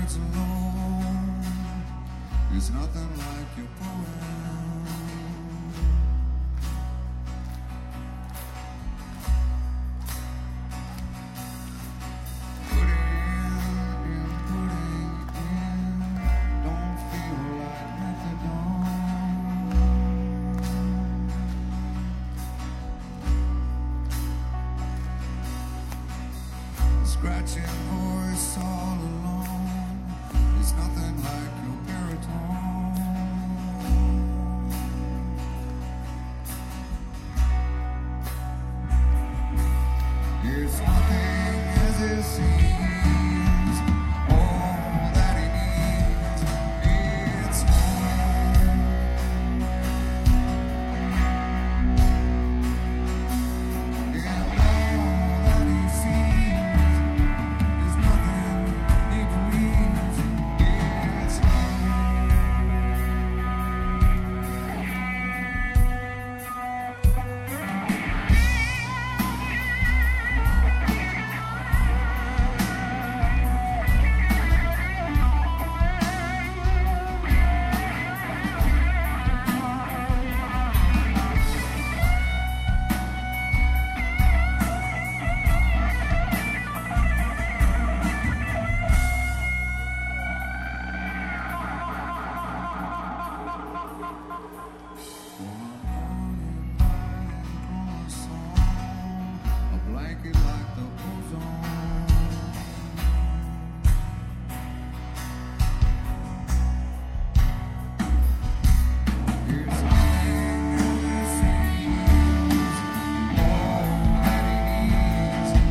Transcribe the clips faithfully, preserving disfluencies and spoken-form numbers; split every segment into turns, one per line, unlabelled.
nights alone. It's nothing like your poem. Putting in, putting in, don't feel like methadone. Scratching voice all alone. It's nothing like your baritone. It's nothing as it seems. All that he needs, it's home. And all that he sees is nothing he believes. It's a blanket like the ozone. It's nothing as it seems. All that he needs is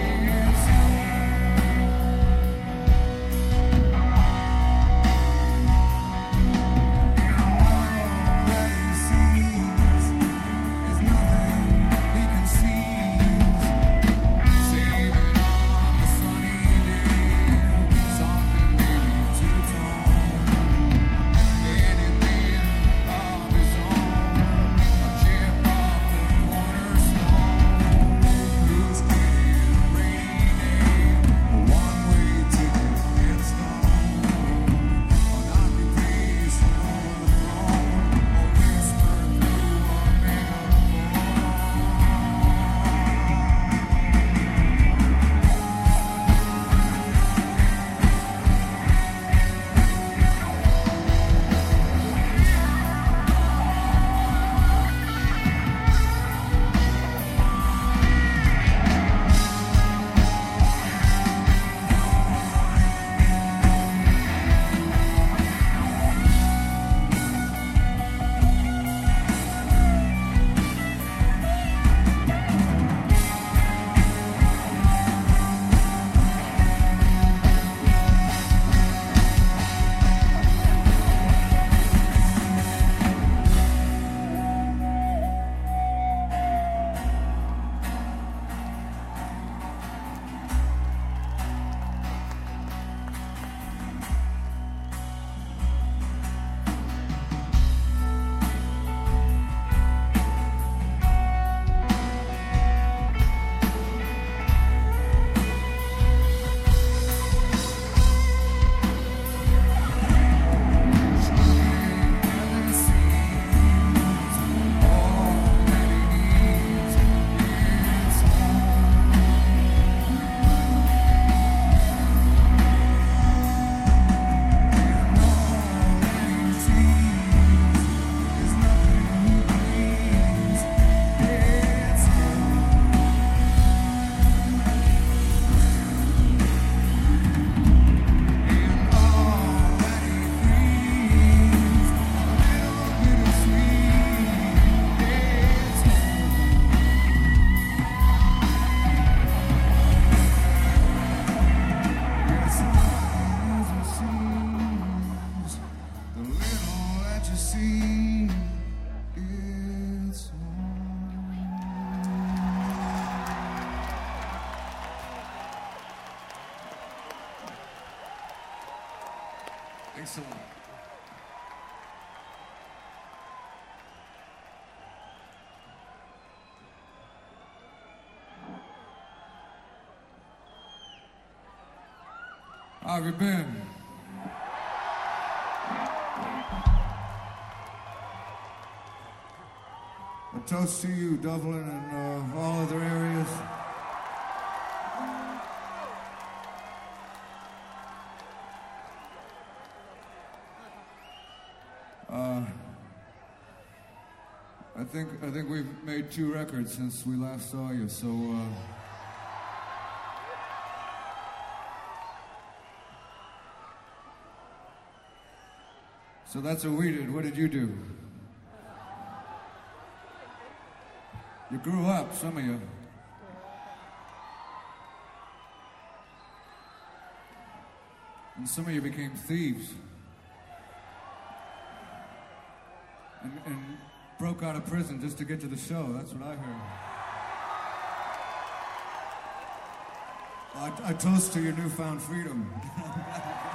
Thanks a lot. How have you been? A toast to you, Dublin, and uh, all other areas. Uh, I think I think we've made two records since we last saw you, so. Uh, So that's what we did. What did you do? You grew up, some of you. And some of you became thieves. And, and broke out of prison just to get to the show. That's what I heard. I, I toast to your newfound freedom.